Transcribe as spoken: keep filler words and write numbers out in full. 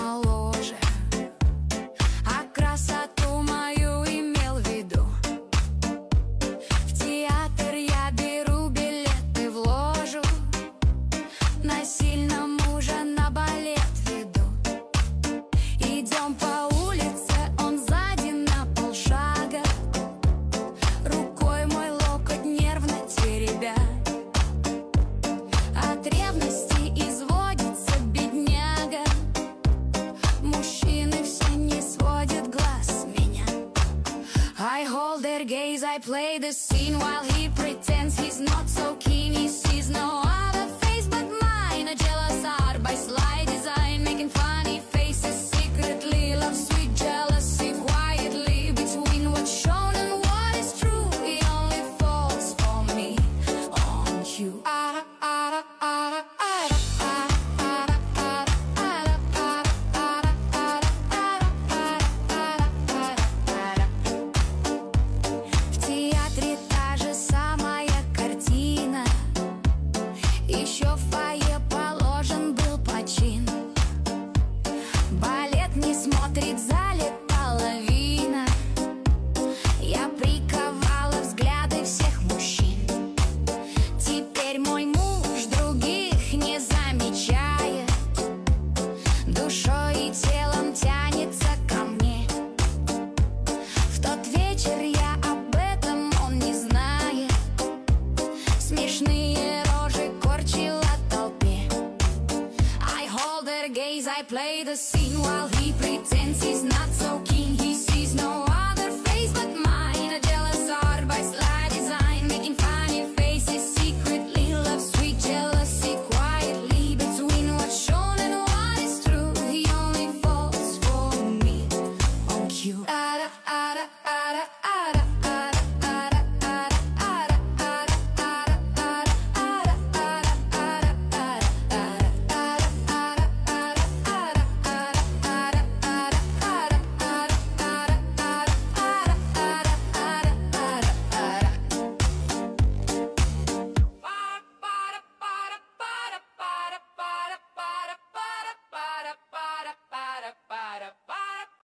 моложе, а красоту мою имел в виду. В театр я беру билеты в ложу, насильно мужа на балет веду. Идем по улице, он сзади на полшага, рукой мой локоть нервно теребя. От ревности изводится бедняга, мужчины все не сводят глаз с меня. I hold their gaze, I play the scene while he pretends he's not so keen. He sees no other face but mine, a jealous art by sly design, making funny faces secretly, love sweet jealousy quietly. Between what's shown and what is true, he only falls for me on you. Ah, ah, ah, ah, ah. В театре та же самая картина, еще в фойе положен был почин. Балет не смотрит в зале половина, я приковала взгляды всех мужчин. Теперь мой муж других не замечает, душой и телом тянется ко мне. В тот вечер я об этом, он не знает, смешные рожи корчила толпе. I hold their gaze, I play the scene while he pretends he's not so keen. He sees no other face but mine, a jealous art by sly design, making funny faces secretly, love sweet jealousy quietly. Between what's shown and what is true, he only falls for me on cue. Ah, da, ah, da, ah, da,